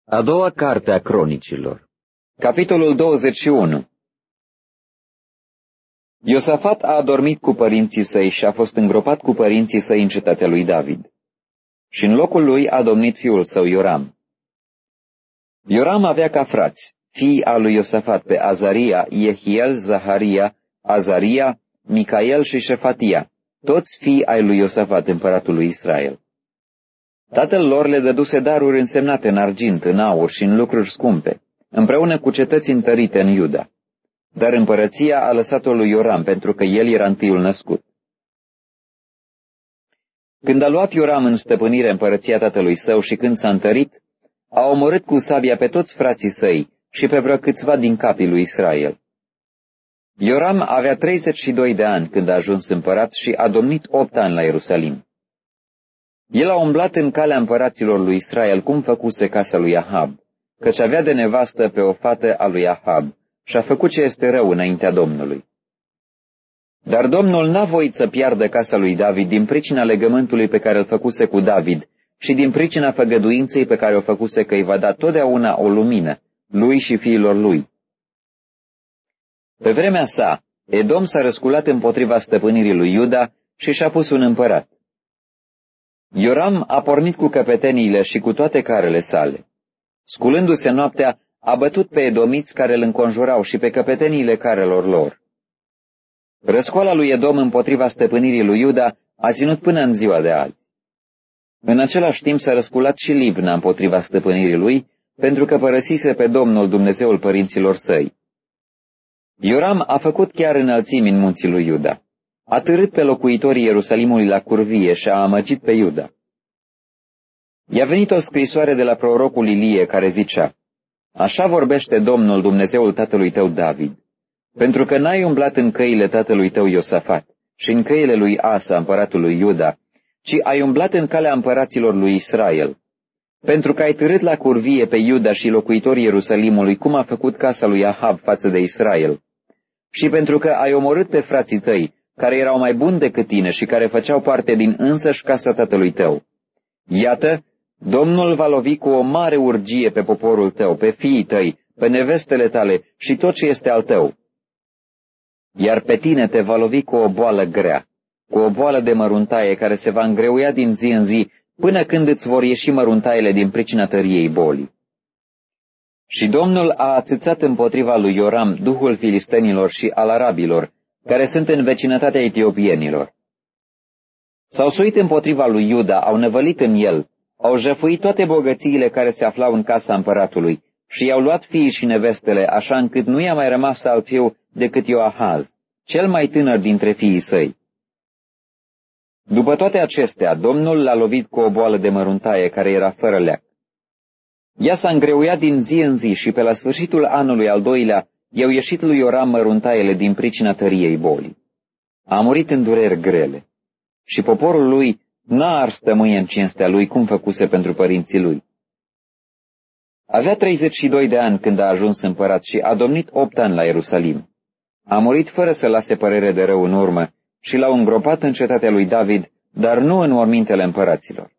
A doua carte a Cronicilor. Capitolul 21. Iosafat a adormit cu părinții săi și a fost îngropat cu părinții săi în cetatea lui David. Și în locul lui a domnit fiul său Ioram. Ioram avea ca frați, fii al lui Iosafat, pe Azaria, Iehiel, Zaharia, Azaria, Micael și Șefatia, toți fii ai lui Iosafat, împăratul lui Israel. Tatăl lor le dăduse daruri însemnate în argint, în aur și în lucruri scumpe, împreună cu cetăți întărite în Iuda. Dar împărăția a lăsat-o lui Ioram, pentru că el era întâiul născut. Când a luat Ioram în stăpânire împărăția tatălui său și când s-a întărit, a omorât cu sabia pe toți frații săi și pe vreo câțiva din capii lui Israel. Ioram avea 32 de ani când a ajuns împărat și a domnit 8 ani la Ierusalim. El a umblat în calea împăraților lui Israel, cum făcuse casa lui Ahab, căci avea de nevastă pe o fată a lui Ahab și a făcut ce este rău înaintea Domnului. Dar Domnul n-a voit să piardă casa lui David din pricina legământului pe care îl făcuse cu David și din pricina făgăduinței pe care o făcuse că îi va da totdeauna o lumină, lui și fiilor lui. Pe vremea sa, Edom s-a răsculat împotriva stăpânirii lui Iuda și și-a pus un împărat. Ioram a pornit cu căpeteniile și cu toate carele sale. Sculându-se noaptea, a bătut pe edomiți care îl înconjurau și pe căpeteniile carelor lor. Răscoala lui Edom împotriva stăpânirii lui Iuda a ținut până în ziua de azi. În același timp s-a răsculat și Libna împotriva stăpânirii lui, pentru că părăsise pe Domnul Dumnezeul părinților săi. Ioram a făcut chiar înălțimi în munții lui Iuda. A târât pe locuitorii Ierusalimului la curvie și a amăgit pe Iuda. I-a venit o scrisoare de la prorocul Ilie care zicea: Așa vorbește Domnul Dumnezeul tatălui tău David, pentru că n-ai umblat în căile tatălui tău Iosafat și în căile lui Asa, împăratul lui Iuda, ci ai umblat în calea împăraților lui Israel, pentru că ai târât la curvie pe Iuda și locuitorii Ierusalimului, cum a făcut casa lui Ahab față de Israel, și pentru că ai omorât pe frații tăi, care erau mai buni decât tine și care făceau parte din însăși casa tatălui tău. Iată, Domnul va lovi cu o mare urgie pe poporul tău, pe fiii tăi, pe nevestele tale și tot ce este al tău. Iar pe tine te va lovi cu o boală grea, cu o boală de măruntaie care se va îngreuia din zi în zi, până când îți vor ieși măruntaiele din pricina tăriei bolii. Și Domnul a ațățat împotriva lui Ioram duhul filistenilor și al arabilor, care sunt în vecinătatea etiopienilor. S-au suit împotriva lui Iuda, au năvălit în el, au jefuit toate bogățiile care se aflau în casa împăratului și i-au luat fiii și nevestele, așa încât nu i-a mai rămas alt fiu decât Ioahaz, cel mai tânăr dintre fiii săi. După toate acestea, Domnul l-a lovit cu o boală de măruntaie care era fără leac. Ea s-a îngreuiat din zi în zi și pe la sfârșitul anului al doilea i-au ieșit lui Ioram măruntaiele din pricina tăriei bolii. A murit în dureri grele și poporul lui n-a ars tămâie în cinstea lui cum făcuse pentru părinții lui. Avea 32 de ani când a ajuns împărat și a domnit 8 ani la Ierusalim. A murit fără să lase părere de rău în urmă și l-au îngropat în cetatea lui David, dar nu în mormintele împăraților.